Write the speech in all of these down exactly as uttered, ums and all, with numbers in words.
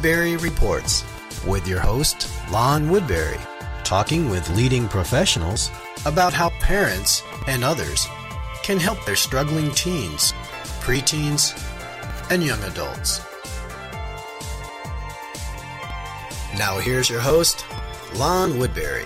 Woodbury Reports with your host, Lon Woodbury, talking with leading professionals about how parents and others can help their struggling teens, preteens, and young adults. Now here's your host, Lon Woodbury.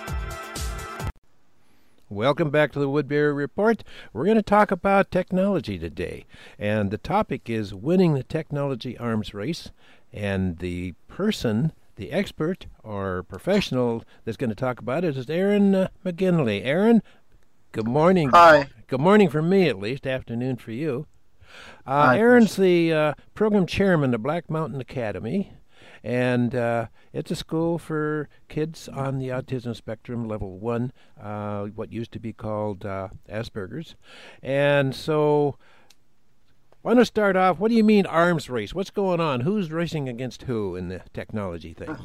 Welcome back to the Woodbury Report. We're going to talk about technology today, and the topic is winning the technology arms race. And the person, the expert or professional that's going to talk about it is Aaron uh, McGinley. Aaron, good morning. Hi. Good morning for me, at least. Afternoon for you. Uh, Hi. Aaron's the uh, program chairman of Black Mountain Academy, and uh, it's a school for kids on the autism spectrum, level one, uh, what used to be called uh, Asperger's. And so I want to start off, what do you mean arms race? What's going on? Who's racing against who in the technology thing?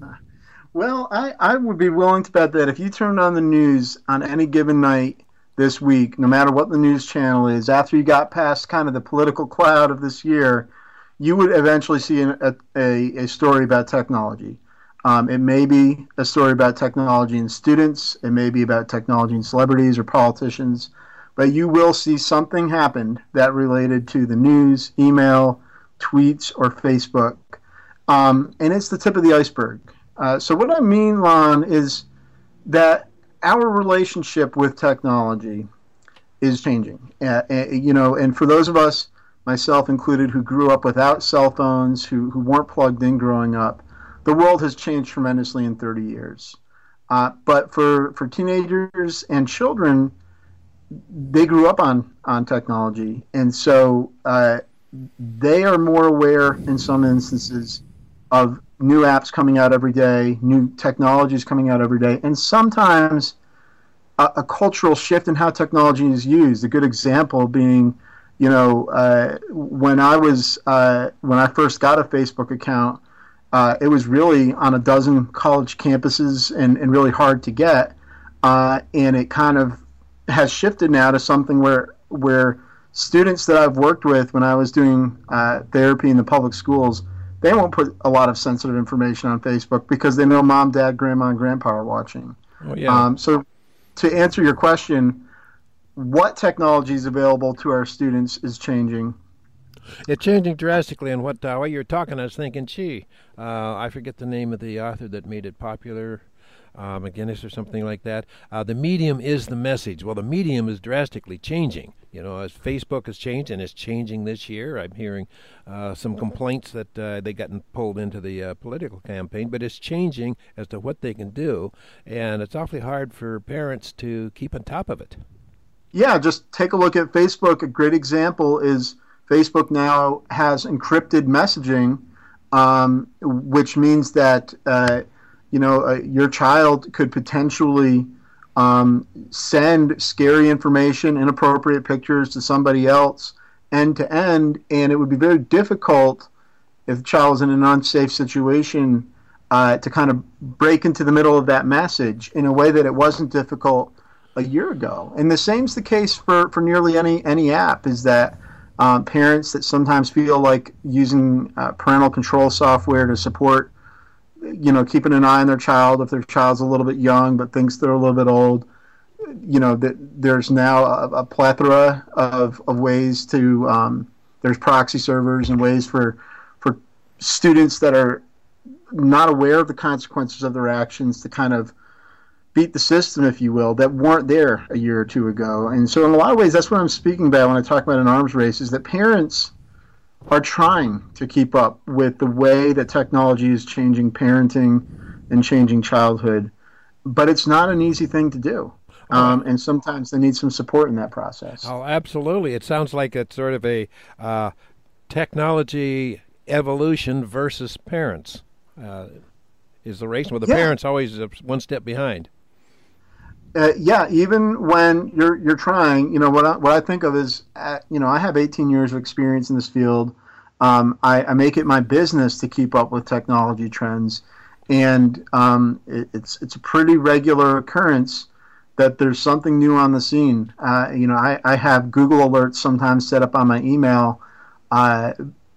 Well, I, I would be willing to bet that if you turned on the news on any given night this week, no matter what the news channel is, after you got past kind of the political cloud of this year, you would eventually see an, a, a, a story about technology. Um, it may be a story about technology and students. It may be about technology and celebrities or politicians. But you will see something happen that related to the news, email, tweets, or Facebook. Um, and it's the tip of the iceberg. Uh, so what I mean, Lon, is that our relationship with technology is changing. Uh, uh, you know, and for those of us, myself included, who grew up without cell phones, who, who weren't plugged in growing up, the world has changed tremendously in thirty years. Uh, but for, for teenagers and children, they grew up on, on technology, and so uh, they are more aware in some instances of new apps coming out every day, new technologies coming out every day, and sometimes a, a cultural shift in how technology is used. A good example being, you know, uh, when I was uh, when I first got a Facebook account, uh, it was really on a dozen college campuses and, and really hard to get, uh, and it kind of has shifted now to something where where students that I've worked with when I was doing uh, therapy in the public schools, they won't put a lot of sensitive information on Facebook because they know mom, dad, grandma, and grandpa are watching. Oh, yeah. Um, so to answer your question, what technology is available to our students is changing. It's changing drastically, and what uh, while you're talking, I was thinking, gee, uh, I forget the name of the author that made it popular, uh, McGinnis or something like that. Uh, the medium is the message. Well, the medium is drastically changing. You know, as Facebook has changed, and it's changing this year. I'm hearing uh, some complaints that uh, they gotten pulled into the uh, political campaign, but it's changing as to what they can do, and it's awfully hard for parents to keep on top of it. Yeah, just take a look at Facebook. A great example is Facebook now has encrypted messaging, um, which means that uh, you know uh, your child could potentially um, send scary information, inappropriate pictures to somebody else end to end, and it would be very difficult if the child was in an unsafe situation uh, to kind of break into the middle of that message in a way that it wasn't difficult a year ago. And the same's the case for, for nearly any any app, is that um, parents that sometimes feel like using uh, parental control software to support, you know, keeping an eye on their child if their child's a little bit young but thinks they're a little bit old, you know, that there's now a, a plethora of, of ways to, um, there's proxy servers and ways for, for students that are not aware of the consequences of their actions to kind of beat the system, if you will, that weren't there a year or two ago. And so in a lot of ways, that's what I'm speaking about when I talk about an arms race, is that parents are trying to keep up with the way that technology is changing parenting and changing childhood. But it's not an easy thing to do. Um, and sometimes they need some support in that process. Oh, absolutely. It sounds like it's sort of a uh, technology evolution versus parents. Uh, is the race? Well, the yeah. parents always uh, one step behind. Uh, yeah, even when you're you're trying, you know, what I, what I think of is, uh, you know, I have eighteen years of experience in this field. Um, I, I make it my business to keep up with technology trends, and um, it, it's it's a pretty regular occurrence that there's something new on the scene. Uh, you know, I, I have Google alerts sometimes set up on my email uh,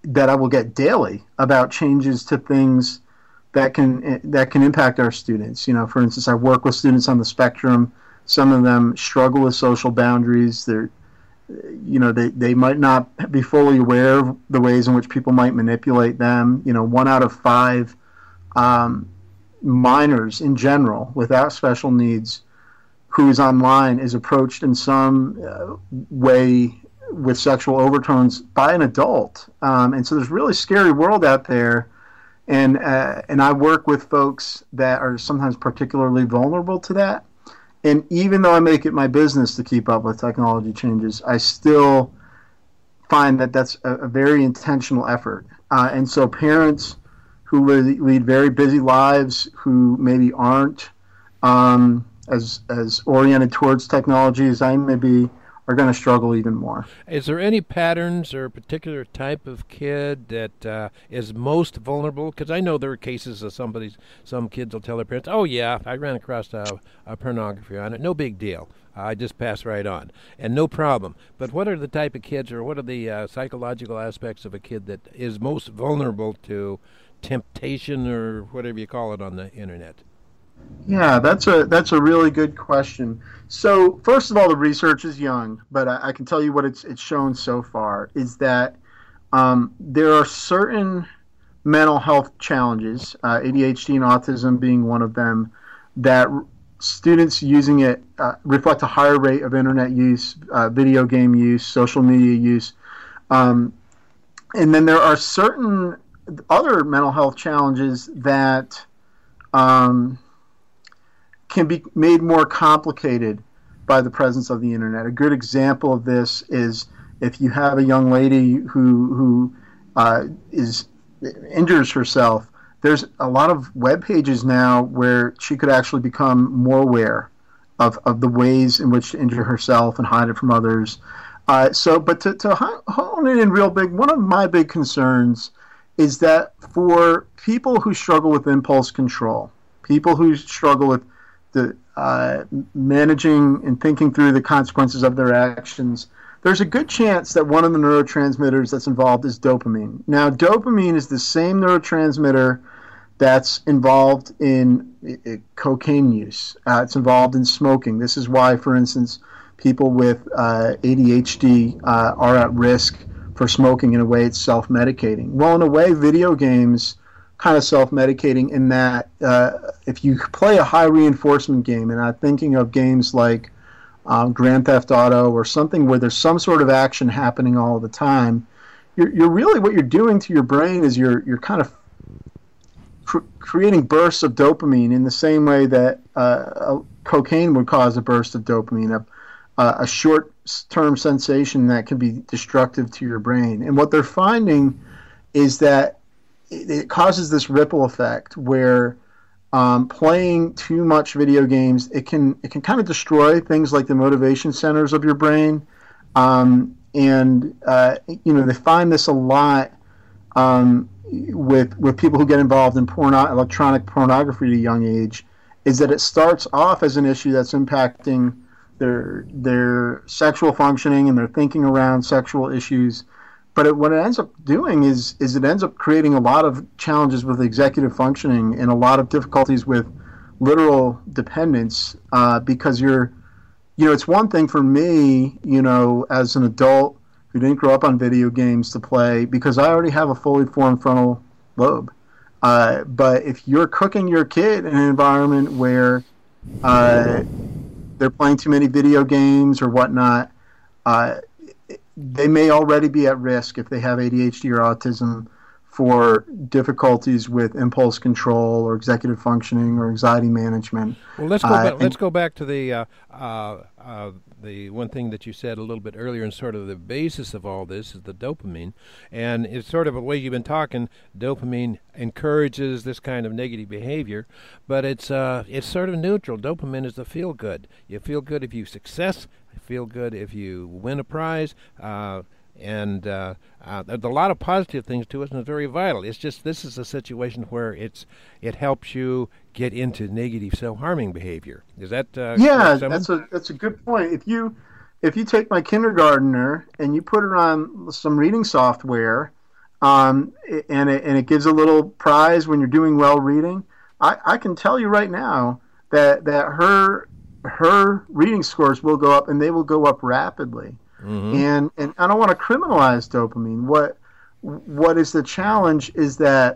that I will get daily about changes to things that can that can impact our students. You know, for instance, I work with students on the spectrum. Some of them struggle with social boundaries. They're, you know, they, they might not be fully aware of the ways in which people might manipulate them. You know, one out of five um, minors in general without special needs who is online is approached in some uh, way with sexual overtones by an adult. Um, and so there's a really scary world out there. And uh, and I work with folks that are sometimes particularly vulnerable to that. And even though I make it my business to keep up with technology changes, I still find that that's a, a very intentional effort. Uh, and so parents who lead, lead very busy lives, who maybe aren't um, as as oriented towards technology as I may be, are going to struggle even more. Is there any patterns or a particular type of kid that uh, is most vulnerable? Because I know there are cases of somebody's, some kids will tell their parents, oh yeah, I ran across a, a pornography on it, no big deal. I just pass right on, and no problem. But what are the type of kids, or what are the uh, psychological aspects of a kid that is most vulnerable to temptation, or whatever you call it on the internet? Yeah, that's a that's a really good question. So first of all, the research is young, but I, I can tell you what it's it's shown so far is that um, there are certain mental health challenges, uh, A D H D and autism being one of them, that r- students using it uh, reflect a higher rate of internet use, uh, video game use, social media use, um, and then there are certain other mental health challenges that um, can be made more complicated by the presence of the internet. A good example of this is if you have a young lady who who uh, is injures herself. There's a lot of web pages now where she could actually become more aware of, of the ways in which to injure herself and hide it from others. Uh, so, but to, to hone it in real big, one of my big concerns is that for people who struggle with impulse control, people who struggle with the uh, managing and thinking through the consequences of their actions, there's a good chance that one of the neurotransmitters that's involved is dopamine. Now, dopamine is the same neurotransmitter that's involved in uh, cocaine use. Uh, it's involved in smoking. This is why, for instance, people with uh, A D H D uh, are at risk for smoking. In a way, it's self-medicating. Well, in a way, video games kind of self-medicating in that uh, if you play a high reinforcement game, and I'm thinking of games like um, Grand Theft Auto or something where there's some sort of action happening all the time, you're, you're really, what you're doing to your brain is you're you're kind of cr- creating bursts of dopamine in the same way that uh, cocaine would cause a burst of dopamine, a, a short-term sensation that can be destructive to your brain. And what they're finding is that it causes this ripple effect where um, playing too much video games, it can it can kind of destroy things like the motivation centers of your brain, um, and uh, you know they find this a lot um, with with people who get involved in porno- electronic pornography at a young age, is that it starts off as an issue that's impacting their their sexual functioning and their thinking around sexual issues. But it, what it ends up doing is is it ends up creating a lot of challenges with executive functioning and a lot of difficulties with literal dependence uh, because you're, you know, it's one thing for me, you know, as an adult who didn't grow up on video games to play because I already have a fully formed frontal lobe. Uh, but if you're cooking your kid in an environment where uh, they're playing too many video games or whatnot, uh, they may already be at risk if they have A D H D or autism for difficulties with impulse control or executive functioning or anxiety management. Well, let's go. Uh, back, let's go back to the uh, uh, uh, the one thing that you said a little bit earlier, and sort of the basis of all this is the dopamine, and it's sort of a way you've been talking. Dopamine encourages this kind of negative behavior, but it's uh, it's sort of neutral. Dopamine is the feel good. You feel good if you success. You feel good if you win a prize. Uh, And uh, uh, there's a lot of positive things to it, and it's very vital. It's just this is a situation where it's it helps you get into negative self-harming behavior. Is that uh, yeah? That's a that's a good point. If you if you take my kindergartner and you put her on some reading software, um, and it, and it gives a little prize when you're doing well reading. I, I can tell you right now that that her her reading scores will go up, and they will go up rapidly. Mm-hmm. And and I don't want to criminalize dopamine. What what is the challenge is that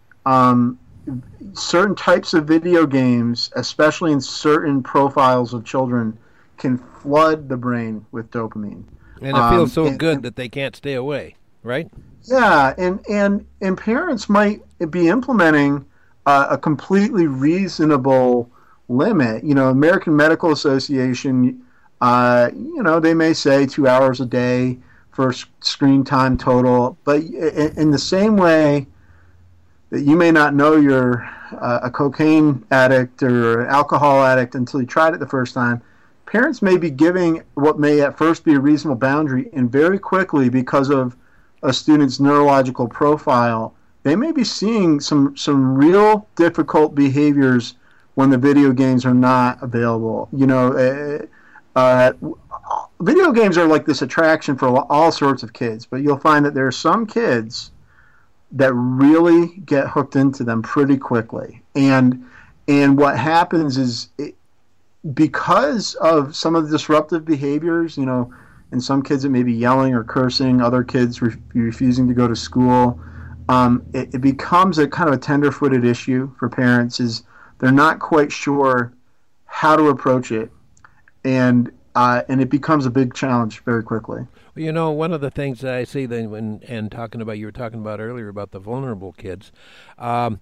um, certain types of video games, especially in certain profiles of children, can flood the brain with dopamine. And it feels um, so and, good and, that they can't stay away, right? Yeah, and and and parents might be implementing uh, a completely reasonable limit. You know, American Medical Association, uh, you know, they may say two hours a day for screen time total, but in, in the same way that you may not know you're uh, a cocaine addict or alcohol addict until you tried it the first time, parents may be giving what may at first be a reasonable boundary, and very quickly, because of a student's neurological profile, they may be seeing some, some real difficult behaviors when the video games are not available. You know, uh, uh, video games are like this attraction for all sorts of kids, but you'll find that there are some kids that really get hooked into them pretty quickly. And and what happens is, it, because of some of the disruptive behaviors, you know, in some kids it may be yelling or cursing, other kids re- refusing to go to school, um, it, it becomes a kind of a tender-footed issue for parents. Is they're not quite sure how to approach it, and uh, and it becomes a big challenge very quickly. Well, you know, one of the things that I see then when and talking about you were talking about earlier about the vulnerable kids, um,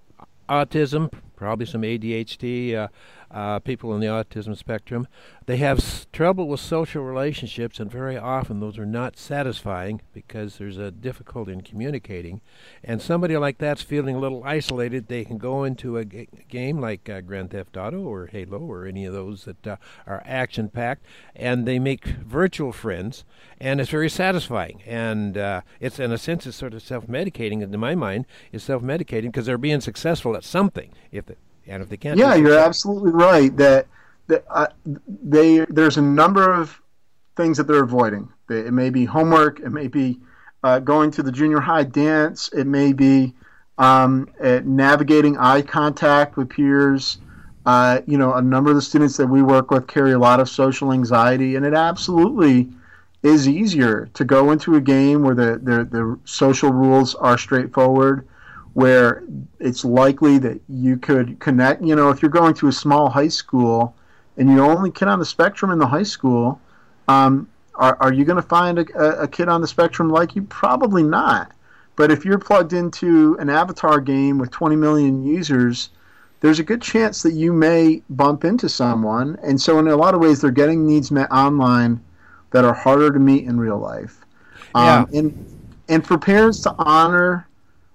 autism, probably some A D H D, uh, uh, people on the autism spectrum, they have s- trouble with social relationships, and very often those are not satisfying because there's a difficulty in communicating. And somebody like that's feeling a little isolated, they can go into a g- game like uh, Grand Theft Auto or Halo or any of those that uh, are action-packed, and they make virtual friends, and it's very satisfying. And uh, it's, in a sense, it's sort of self-medicating, and in my mind, it's self-medicating because they're being successful at something. If the, and if they can't, yeah, you're absolutely right. That that uh, they there's a number of things that they're avoiding. It may be homework. It may be uh, going to the junior high dance. It may be um, uh, navigating eye contact with peers. Uh, you know, a number of the students that we work with carry a lot of social anxiety, and it absolutely is easier to go into a game where the the, the social rules are straightforward, where it's likely that you could connect. You know, if you're going to a small high school and you're only kid on the spectrum in the high school, um, are, are you going to find a, a kid on the spectrum like you? Probably not. But if you're plugged into an avatar game with twenty million users, there's a good chance that you may bump into someone. And so in a lot of ways, they're getting needs met online that are harder to meet in real life. Yeah. Um, and, and for parents to honor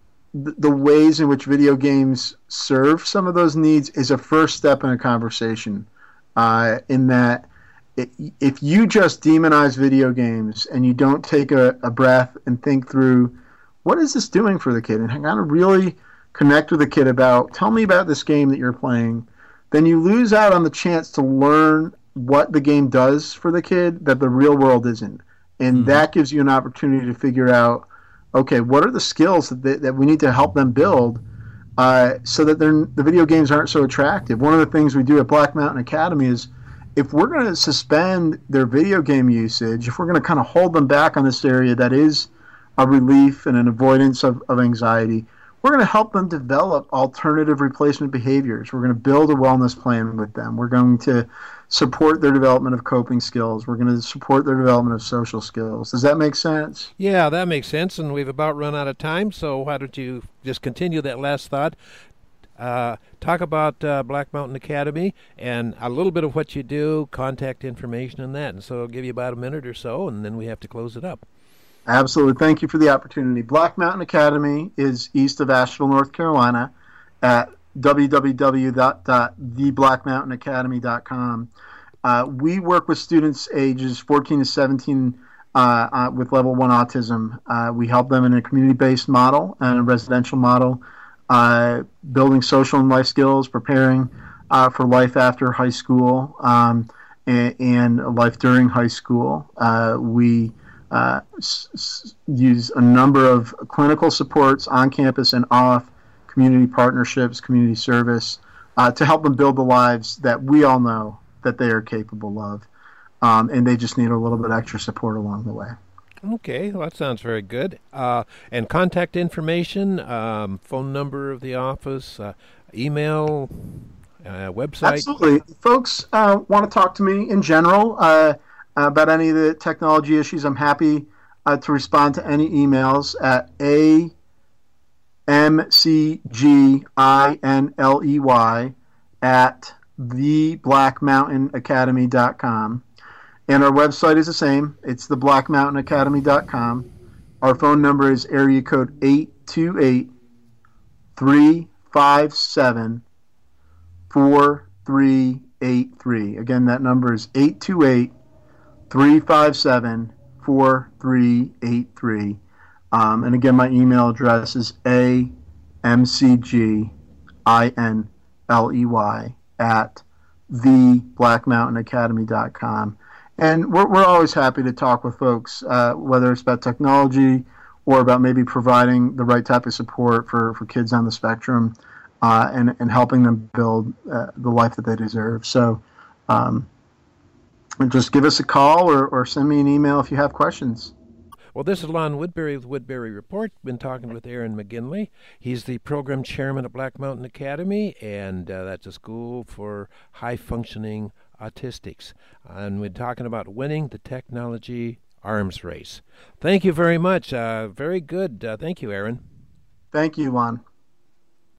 the ways in which video games serve some of those needs is a first step in a conversation, uh, in that it, if you just demonize video games and you don't take a, a breath and think through, what is this doing for the kid, and kind of really connect with the kid about, tell me about this game that you're playing, then you lose out on the chance to learn what the game does for the kid that the real world isn't. And mm-hmm. that gives you an opportunity to figure out, okay, what are the skills that they, that we need to help them build uh, so that the video games aren't so attractive. One of the things we do at Black Mountain Academy is, if we're going to suspend their video game usage, if we're going to kind of hold them back on this area that is a relief and an avoidance of, of anxiety, we're going to help them develop alternative replacement behaviors. We're going to build a wellness plan with them. We're going to support their development of coping skills. We're going to support their development of social skills. Does that make sense? Yeah, that makes sense, and we've about run out of time, so why don't you just continue that last thought. Uh, talk about uh, Black Mountain Academy and a little bit of what you do, contact information and that, and so I'll give you about a minute or so, and then we have to close it up. Absolutely. Thank you for the opportunity. Black Mountain Academy is east of Asheville, North Carolina, at w w w dot the black mountain academy dot com. Uh, we work with students ages fourteen to seventeen uh, uh, with level one autism. Uh, we help them in a community-based model and a residential model, uh, building social and life skills, preparing uh, for life after high school, um, and, and life during high school. Uh, we uh, s- s- use a number of clinical supports on campus and off, community partnerships, community service, uh, to help them build the lives that we all know that they are capable of. Um, and they just need a little bit extra support along the way. Okay, well, that sounds very good. Uh, and contact information, um, phone number of the office, uh, email, uh, website. Absolutely. Folks uh, want to talk to me in general uh, about any of the technology issues. I'm happy uh, to respond to any emails at a m c g i n l e y at the black mountain academy dot com. And our website is the same. It's the black mountain academy dot com. Our phone number is area code eight two eight, three five seven, four three eight three. Again, that number is eight two eight, three five seven, four three eight three. Um, and again, my email address is a m c g i n l e y at the black mountain academy dot com. And we're, we're always happy to talk with folks, uh, whether it's about technology or about maybe providing the right type of support for, for kids on the spectrum, uh, and, and helping them build uh, the life that they deserve. So um, just give us a call or, or send me an email if you have questions. Well, this is Lon Woodbury with Woodbury Report. Been talking with Aaron McGinley. He's the program chairman at Black Mountain Academy, and uh, that's a school for high-functioning autistics. And we're talking about winning the technology arms race. Thank you very much. Uh, very good. Uh, thank you, Aaron. Thank you, Lon.